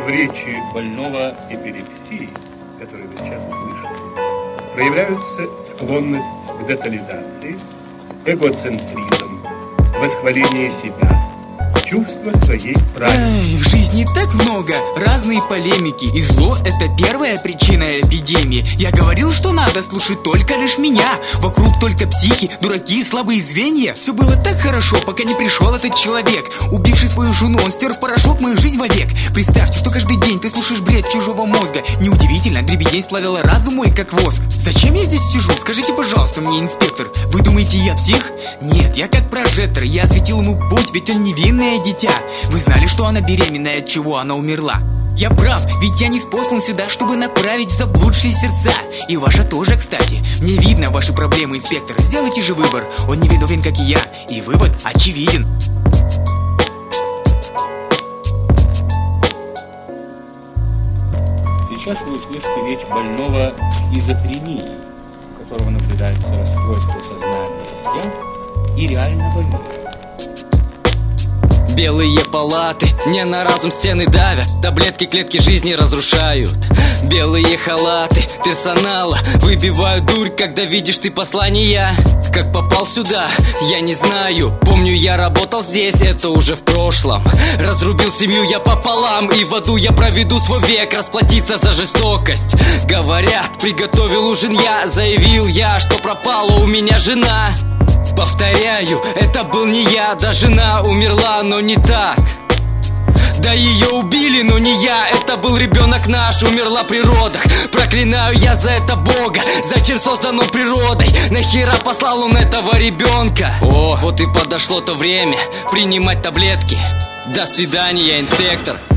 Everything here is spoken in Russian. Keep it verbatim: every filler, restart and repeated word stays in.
в речи больного эпилепсией, который вы сейчас услышите, проявляются склонность к детализации, эгоцентризм, восхваление себя, чувство своей правильности. Эй, в жизни так много разной полемики, и зло — это первая причина эпидемии. Я говорил, что надо слушать только лишь меня. Вокруг только психи, дураки, слабые звенья. Все было так хорошо, пока не пришел этот человек, убивший свою жену. Он стер в порошок мою жизнь вовек. Представьте, что каждый день ты слушаешь бред чужого мозга. Неудивительно, дребедень сплавила разум мой, как воск. Зачем я здесь сижу? Скажите, пожалуйста, мне, инспектор. Вы думаете, я псих? Нет, я как прожектор. Я осветил ему путь, ведь он невинное дитя. Вы знали, что она беременная, от чего она умерла? Я прав, ведь я не спослан сюда, чтобы направить заблудшие сердца. И ваша тоже, кстати. Мне видно ваши проблемы, инспектор. Сделайте же выбор. Он не виновен, как и я. И вывод очевиден. Сейчас вы услышите речь больного шизофренией, у которого наблюдается расстройство сознания «я» и реально больной. Белые палаты, мне на разум стены давят, таблетки клетки жизни разрушают. Белые халаты персонала выбивают дурь, когда видишь ты послания. Как попал сюда, я не знаю. Помню, я работал здесь, это уже в прошлом. Разрубил семью я пополам, и в аду я проведу свой век, расплатиться за жестокость. Говорят, приготовил ужин я, заявил я, что пропала у меня жена. Повторяю, это был не я, да жена умерла, но не так. Да ее убили, но не я, это был ребенок наш, умерла при родах. Проклинаю я за это Бога, зачем создан он природой? Нахера послал он этого ребенка? О, вот и подошло то время принимать таблетки. До свидания, инспектор.